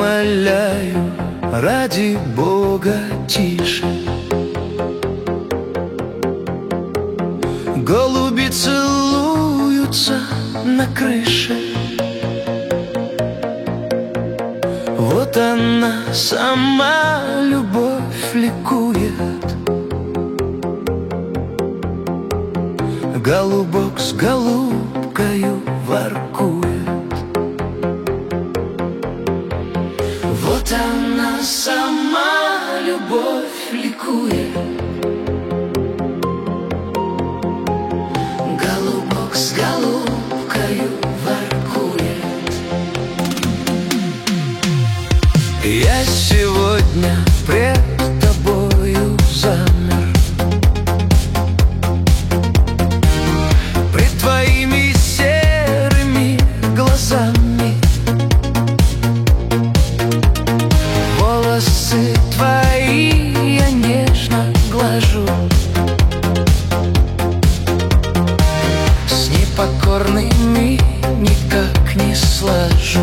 умоляю, ради Бога, тише. Голуби целуются на крыше. Вот она сама, любовь, ликует. Голубок с голубкою воркует. Вот она сама, любовь, ликует. Голубок с голубкою воркует. Я сегодня пред тобою замер, пред твоими серыми глазами. Волосы твои я нежно глажу, с непокорными никак не сложу.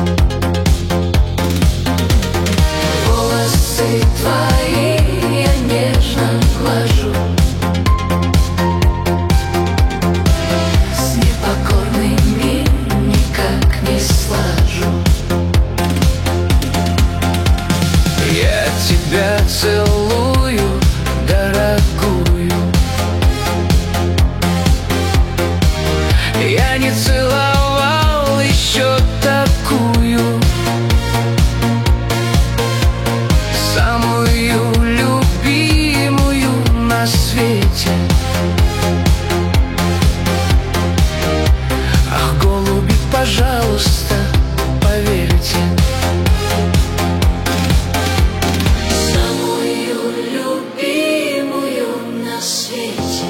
Волосы твои я нежно глажу, с непокорными никак не сложу. Я тебя целую, дорогую. Я не целовал еще такую, самую любимую на свете. Ах, голуби, пожалуйста, поверьте. Самую любимую на свете.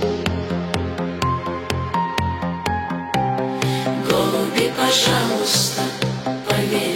Голуби, пожалуйста, поверьте.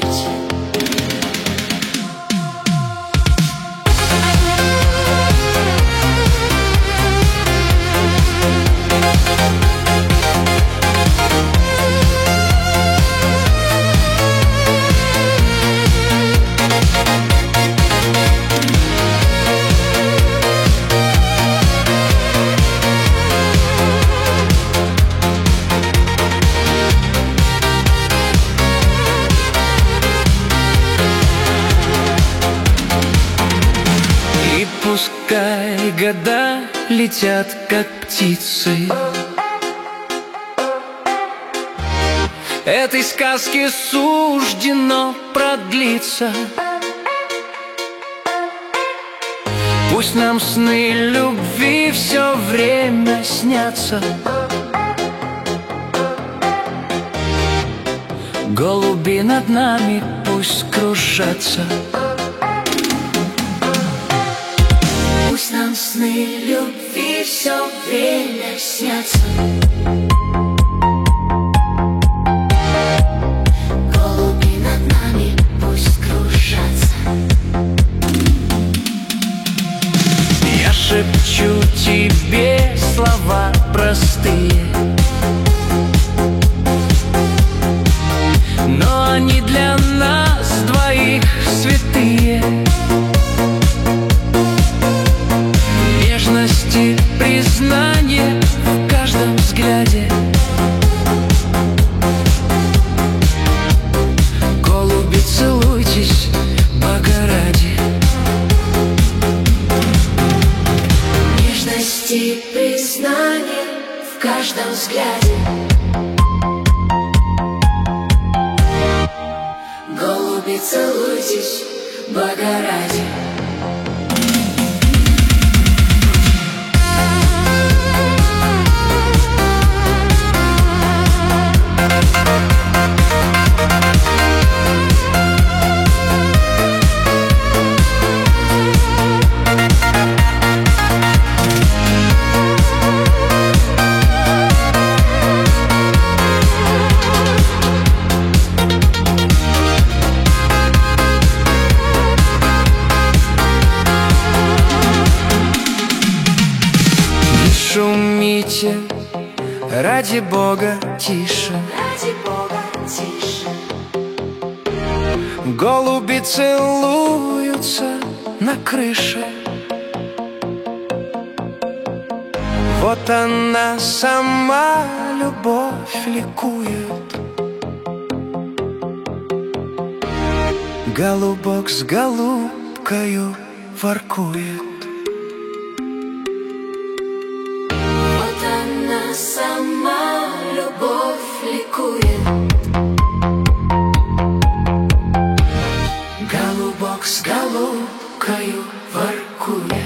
И пускай года летят, как птицы, этой сказке суждено продлиться. Пусть нам сны любви все время снятся. Голуби над нами пусть кружатся. Пусть нам сны любви все время снятся. Голуби над нами пусть кружатся. Я шепчу тебе слова простые, но они для нас двоих святые. Нежности, признание в каждом взгляде. Голуби, целуйтесь, Бога ради. Нежности, признание в каждом взгляде. Голуби, целуйтесь, Бога ради. Шумите, ради Бога, тише. Ради Бога, тише. Голуби целуются на крыше. Вот она сама, любовь, ликует. Голубок с голубкою воркует. Вот она сама, любовь, ликует. Голубок с голубкою воркует.